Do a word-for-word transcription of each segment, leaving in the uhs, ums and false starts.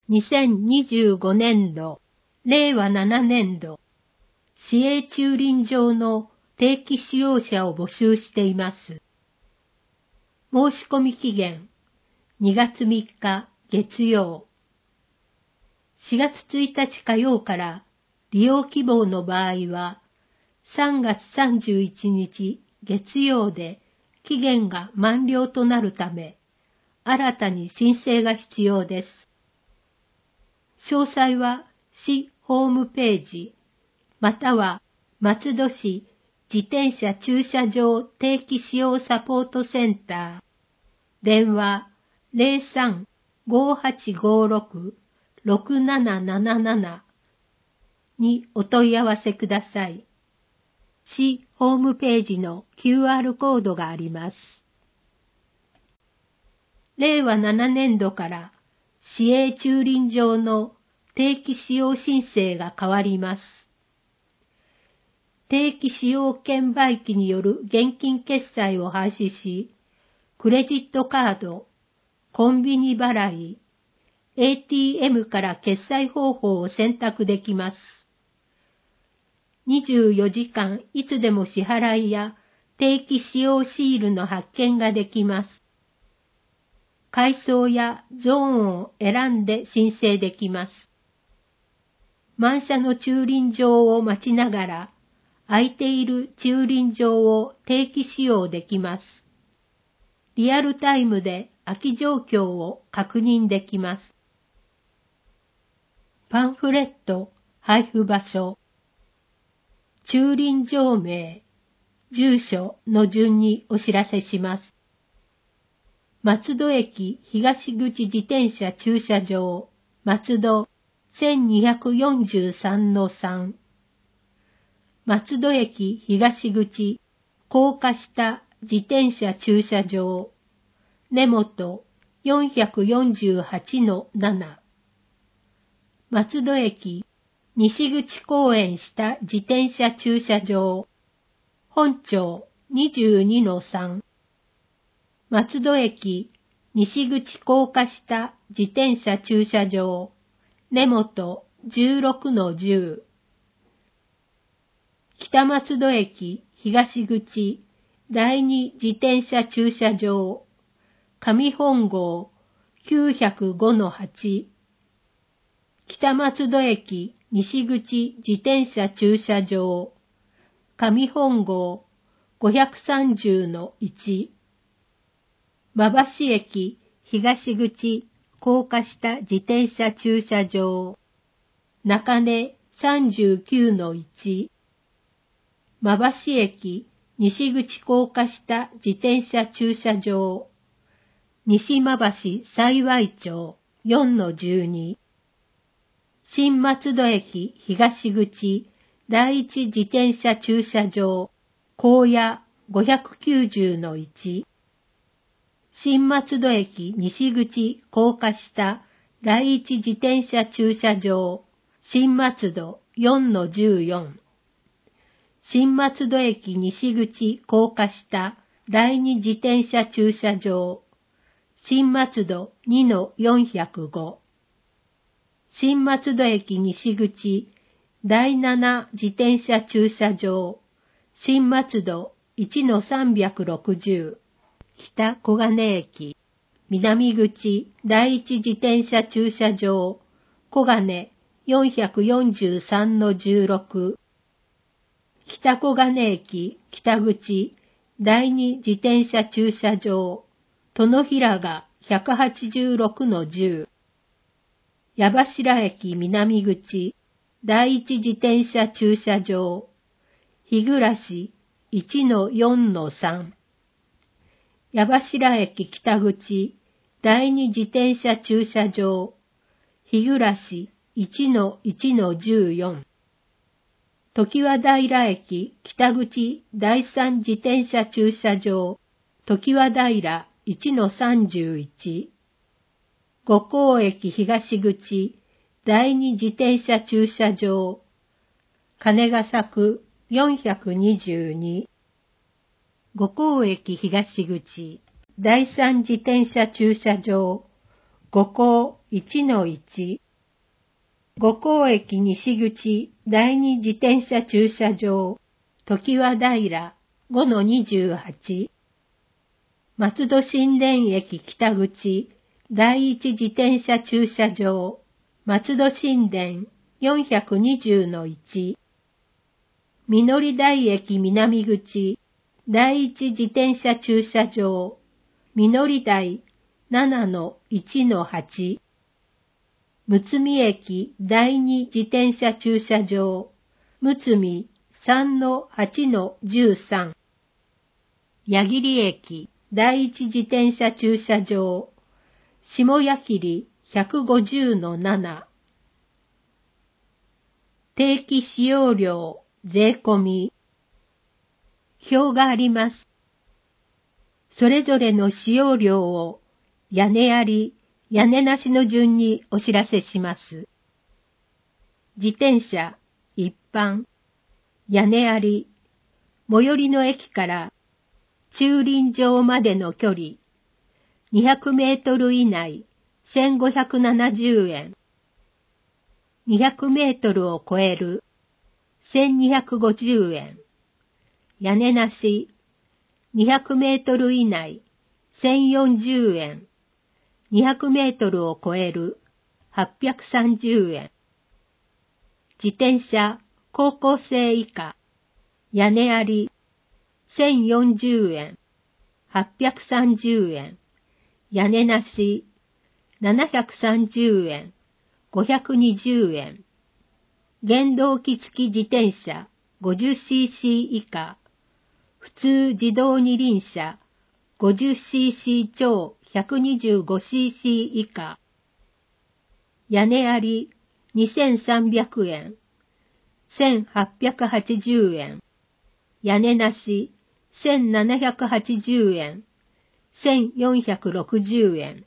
にせんにじゅうごねんど、れいわななねんど、市営駐輪場の定期使用者を募集しています。申し込み期限、にがつみっか月曜。しがつついたち火曜から利用希望の場合は、さんがつさんじゅういちにち月曜で期限が満了となるため、新たに申請が必要です。詳細は市ホームページ、または松戸市自転車駐車場定期使用サポートセンター、電話 ゼロさん ごーはちごーろく ろくなななななな にお問い合わせください。市ホームページの キューアール コードがあります。れいわななねんどから市営駐輪場の定期使用申請が変わります。定期使用券売機による現金決済を廃止し、クレジットカード、コンビニ払い、エーティーエム から決済方法を選択できます。にじゅうよじかんいつでも支払いや定期使用シールの発券ができます。階層やゾーンを選んで申請できます。満車の駐輪場を待ちながら、空いている駐輪場を定期使用できます。リアルタイムで空き状況を確認できます。パンフレット、配布場所、駐輪場名、住所の順にお知らせします。松戸駅東口自転車駐車場、松戸 せんにひゃくよんじゅうさんのさん。松戸駅東口高架下自転車駐車場、根本 よんひゃくよんじゅうはちのなな。松戸駅西口公園下自転車駐車場、本町 にじゅうにのさん。松戸駅西口高架下自転車駐車場、根本 じゅうろくのじゅう。北松戸駅東口第二自転車駐車場、上本郷 きゅうぜろごのはち。北松戸駅西口自転車駐車場、上本郷 ごひゃくさんじゅうのいち。馬橋駅東口高架下自転車駐車場、中根 さんじゅうきゅうのいち。馬橋駅西口高架下自転車駐車場、西馬橋幸町 よんのじゅうに。新松戸駅東口第一自転車駐車場、高野 ごひゃくきゅうじゅうのいち。新松戸駅西口高架下第一自転車駐車場、新松戸 よんのじゅうよん。新松戸駅西口高架下第二自転車駐車場、新松戸 にのよんひゃくご。新松戸駅西口第七自転車駐車場、新松戸 いちのさんびゃくろくじゅう。北小金駅南口第一自転車駐車場、小金 よんひゃくよんじゅうさんのじゅうろく。北小金駅北口第二自転車駐車場、殿平がひゃくはちじゅうろくのじゅう。矢柱駅南口第一自転車駐車場、日暮 いちのよんのさん。矢柱駅北口第二自転車駐車場、日暮 いちのいちのじゅうよん。常盤平駅北口第三自転車駐車場、常盤平 いちのさんじゅういち。五甲駅東口第二自転車駐車場、金ヶ作よんひゃくにじゅうに。五甲駅東口第三自転車駐車場、五甲いちのいち、五甲駅西口第二自転車駐車場、常盤平 ごのにじゅうはち、松戸新田駅北口第一自転車駐車場、松戸新田 よんひゃくにじゅうのいち、みのり台駅南口第一自転車駐車場、みのり台 ななのいちのはち、むつみ駅第二自転車駐車場、むつみ さんのはちのじゅうさん、矢切駅第一自転車駐車場、下矢切 ひゃくごじゅうのなな、定期使用料税込み。表があります。それぞれの使用料を屋根あり、屋根なしの順にお知らせします。自転車、一般、屋根あり、最寄りの駅から駐輪場までの距離、にひゃくメートル以内、せんごひゃくななじゅうえん。にひゃくメートルを超える、せんにひゃくごじゅうえん。屋根なし、にひゃくメートル以内、せんよんじゅうえん。にひゃくメートルを超える、はっぴゃくさんじゅうえん。自転車、高校生以下、屋根あり、せんよんじゅうえん、はっぴゃくさんじゅうえん。屋根なし、ななひゃくさんじゅうえん、ごひゃくにじゅうえん。原動機付き自転車 ごじゅっシーシー 以下、普通自動二輪車 ごじゅっシーシー 超 ひゃくにじゅうごシーシー 以下、屋根ありにせんさんびゃくえん、せんはっぴゃくはちじゅうえん、屋根なしせんななひゃくはちじゅうえん、せんよんひゃくろくじゅうえん。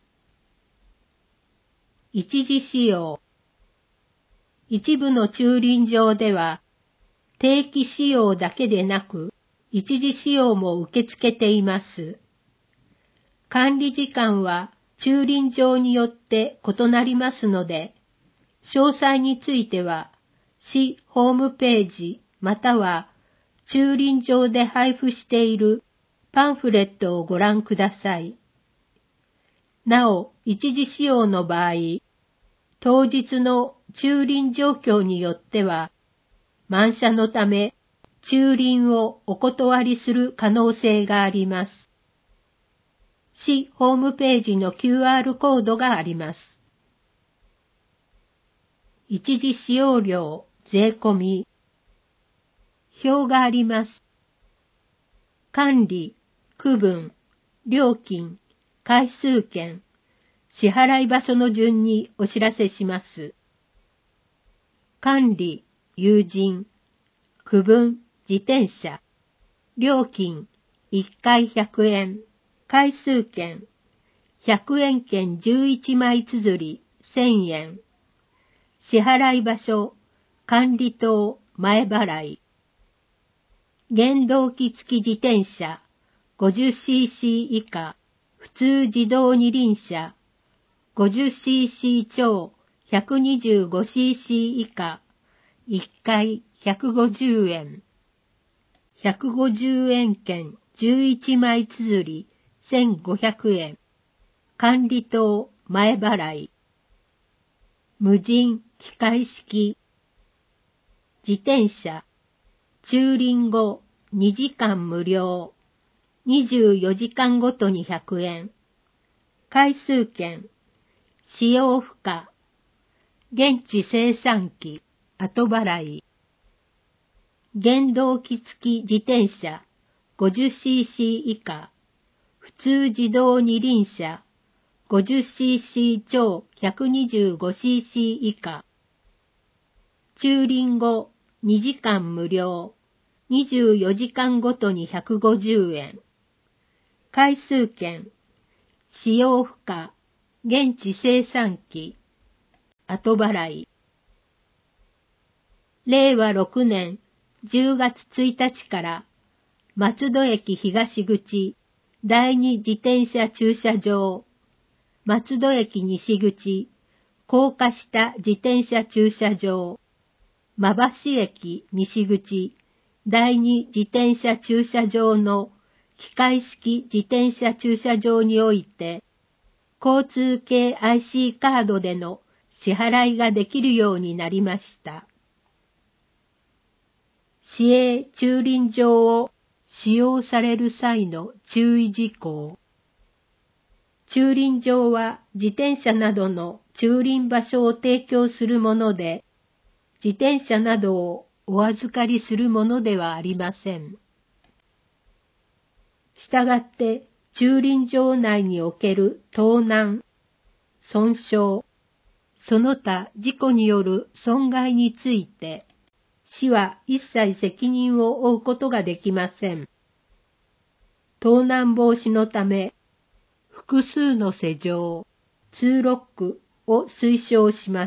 一時使用。一部の駐輪場では、定期使用だけでなく、一時使用も受け付けています。管理時間は駐輪場によって異なりますので、詳細については、市ホームページまたは駐輪場で配布しているパンフレットをご覧ください。なお、一時使用の場合、当日の駐輪状況によっては、満車のため駐輪をお断りする可能性があります。市ホームページの キューアール コードがあります。一時使用料税込み。表があります。管理、区分、料金、回数券、支払い場所の順にお知らせします。管理、友人、区分、自転車、料金、いっかいひゃくえん、回数券、ひゃくえん券じゅういちまい綴りせんえん、支払い場所、管理棟、前払い。原動機付き自転車 ごじゅっシーシー 以下、普通自動二輪車 ごじゅっシーシー 超 ひゃくにじゅうごシーシー 以下、いっかいひゃくごじゅうえん。ひゃくごじゅうえん券じゅういちまい綴りせんごひゃくえん。管理棟前払い。無人機械式。自転車。駐輪後にじかん無料。にじゅうよじかんごとにひゃくえん。回数券。使用不可。現地生産機。後払い。原動機付き自転車 ごじゅっシーシー 以下、普通自動二輪車 ごじゅっシーシー 超 ひゃくにじゅうごシーシー 以下、駐輪後にじかん無料、にじゅうよじかんごとにひゃくごじゅうえん、回数券、使用不可、現地生産機、後払い。れいわろくねんじゅうがつついたちから松戸駅東口第二自転車駐車場、 松戸駅西口、高架下自転車駐車場、馬橋駅西口、第二自転車駐車場の機械式自転車駐車場において、交通系 アイシー カードでの支払いができるようになりました。市営駐輪場を使用される際の注意事項。駐輪場は自転車などの駐輪場所を提供するもので、自転車などをお預かりするものではありません。したがって、駐輪場内における盗難、損傷、その他事故による損害について、市は一切責任を負うことができません。盗難防止のため、複数の施錠、通ロックを推奨します。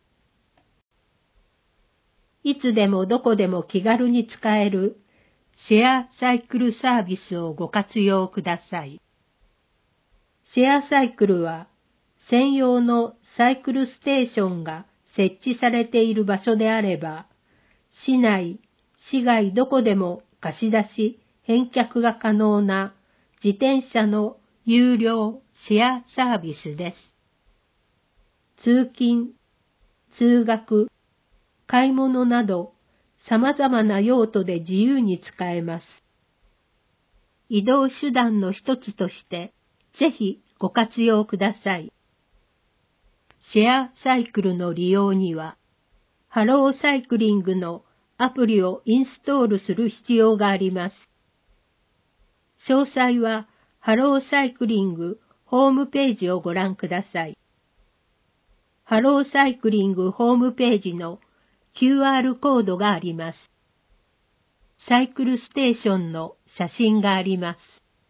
いつでもどこでも気軽に使えるシェアサイクルサービスをご活用ください。シェアサイクルは専用のサイクルステーションが設置されている場所であれば、市内、市外どこでも貸し出し、返却が可能な自転車の有料シェアサービスです。通勤、通学、買い物など様々な用途で自由に使えます。移動手段の一つとしてぜひご活用ください。シェアサイクルの利用には、ハローサイクリングのアプリをインストールする必要があります。詳細はハローサイクリングホームページをご覧ください。ハローサイクリングホームページの キューアール コードがあります。サイクルステーションの写真があります。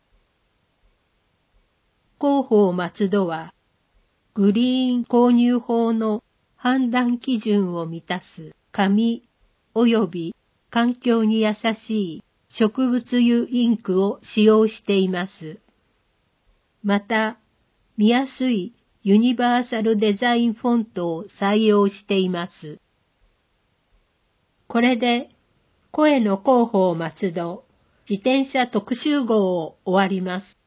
広報松戸は、グリーン購入法の判断基準を満たす紙及び環境に優しい植物油インクを使用しています。また、見やすいユニバーサルデザインフォントを採用しています。これで、声の広報松戸自転車特集号を終わります。